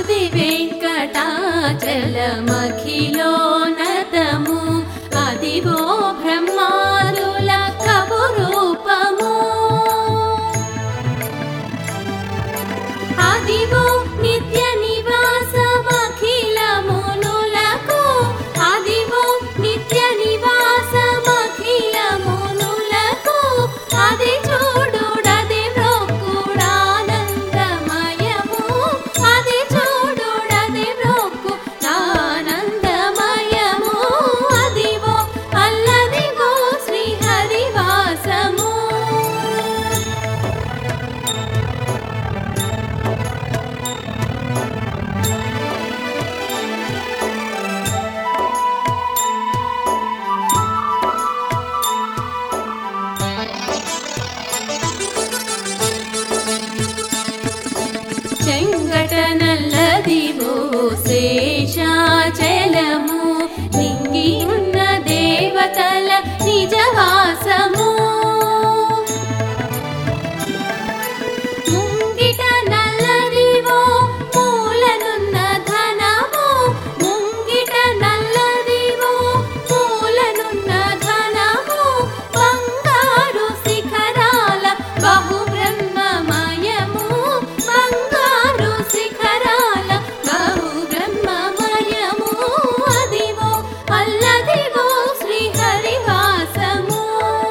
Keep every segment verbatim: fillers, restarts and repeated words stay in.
అది వెంకటాచలమఖిలోన్నతము అదివో బ్రహ్మాదుల కవు రూపము అదివో నిత్య నివాసమఖిలమునులకు అదివో నిత్య నివాసమఖిలమునులకు అది చూడుడది వ్రొక్కుడానందమయము అది చూడుడది వ్రొక్కుడానందమయము అదివో అల్లదివో శ్రీహరివాసము చెంగటనల్లదివో శేషాచలము నింగి ఉన్న దేవతల నిజవాసము ముంగిట నల్లదివో మూలనున్న ధనము ముంగిట నల్లదివో మూలనున్న ధనము బంగారు శిఖరాల బహు బ్రహ్మమయము బంగారు శిఖరాల బహు బ్రహ్మమయము అదివో అల్లదివో శ్రీహరివాసము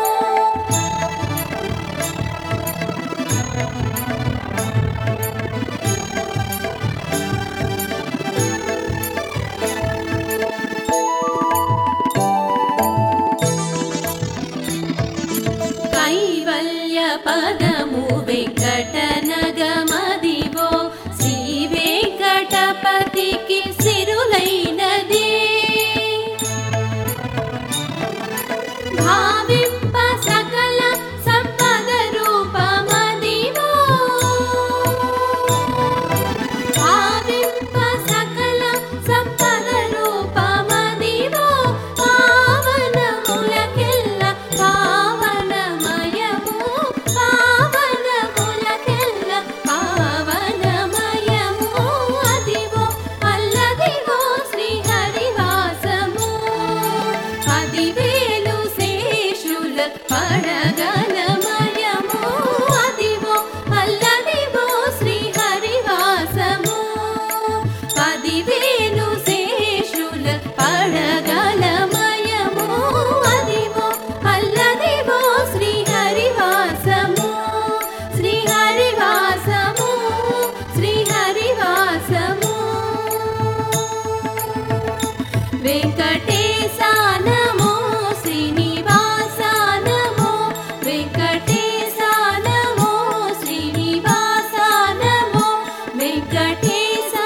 కైవల్య పదము వెంకటనగమదివో శ్రీ వెంకటపతికి సిరులైనది భావింప సకల సంపద రూపమదివో భావింప సకల సంపద రూపమదివో పావనములకెల్ల పావనమయము పావనములకెల్ల పావనమయము అదివో అల్లదివో శ్రీహరివాసము పదివేలు శేషుల పడగలమయము అదివో అల్లదివో శ్రీహరివాసము పదివేలు శేషుల పడగలమయము అదివో అల్లదివో శ్రీహరివాసము శ్రీహరివాసము శ్రీహరివాసము వెంకటేశ నమో శ్రీనివాస నమో వెంకటేశ నమో శ్రీనివాస నమో వెంకటేశ